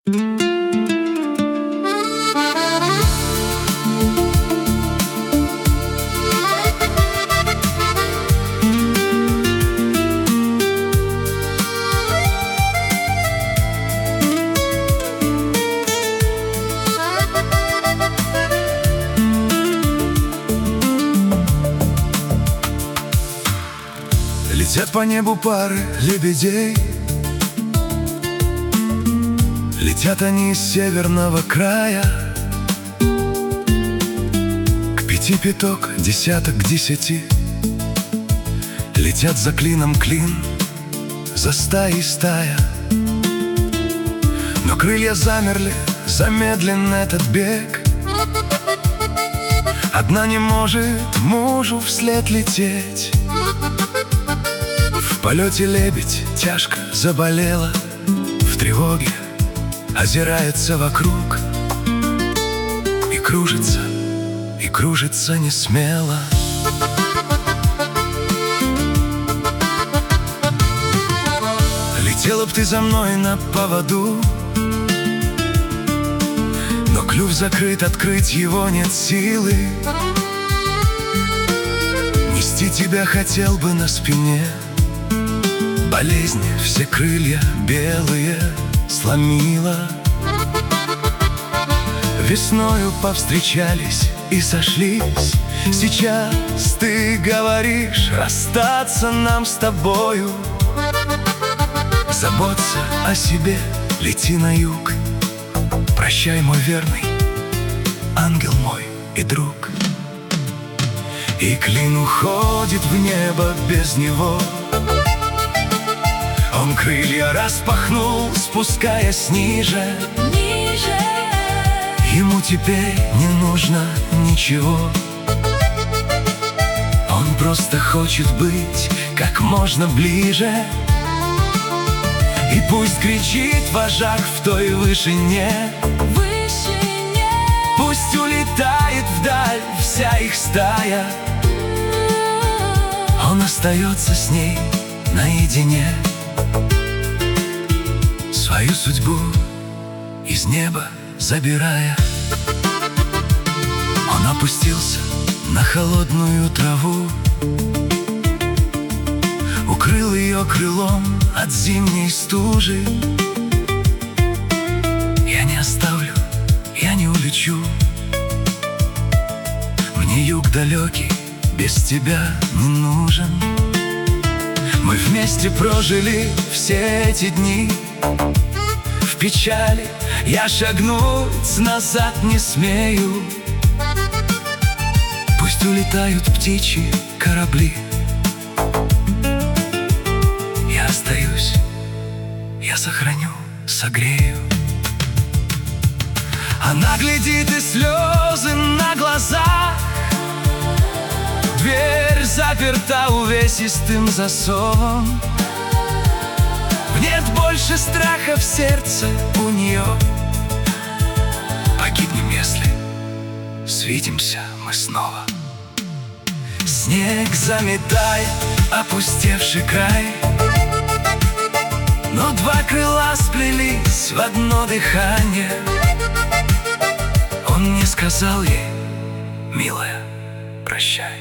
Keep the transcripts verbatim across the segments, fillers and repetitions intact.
Летят по небу пары лебедей, летят они из северного края. К пяти пяток, десяток к десяти, летят за клином клин, за стаей стая. Но крылья замерли, замедлен этот бег. Одна не может мужу вслед лететь. В полете лебедь тяжко заболела, в тревоге озирается вокруг и кружится, и кружится несмело. Летела б ты за мной на поводу, но клюв закрыт, открыть его нет силы. Нести тебя хотел бы на спине, болезнь все крылья белые сломила. Весною повстречались и сошлись. Сейчас ты говоришь, расстаться нам с тобою. Заботься о себе, лети на юг. Прощай, мой верный, ангел мой и друг. И клин уходит в небо без него. Он крылья распахнул, спускаясь ниже, ниже. Ему теперь не нужно ничего. Он просто хочет быть как можно ближе. И пусть кричит вожак в той вышине, вышине. Пусть улетает вдаль вся их стая. Он остается с ней наедине, свою судьбу из неба забирая. Он опустился на холодную траву, укрыл ее крылом от зимней стужи. Я не оставлю, я не улечу. Мне юг далекий без тебя не нужен. Мы вместе прожили все эти дни. В печали я шагнуть назад не смею. Пусть улетают птичьи корабли, я остаюсь, я сохраню, согрею. Она глядит, и слезы на глазах. Дверь заперта увесистым засовом. Нет больше страха в сердце у нее. Погибнем, если свидимся мы снова. Снег заметает опустевший край, но два крыла сплелись в одно дыхание. Он не сказал ей: милая, прощай.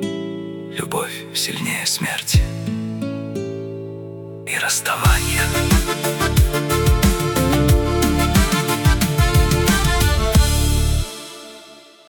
Любовь сильнее смерти и расставания.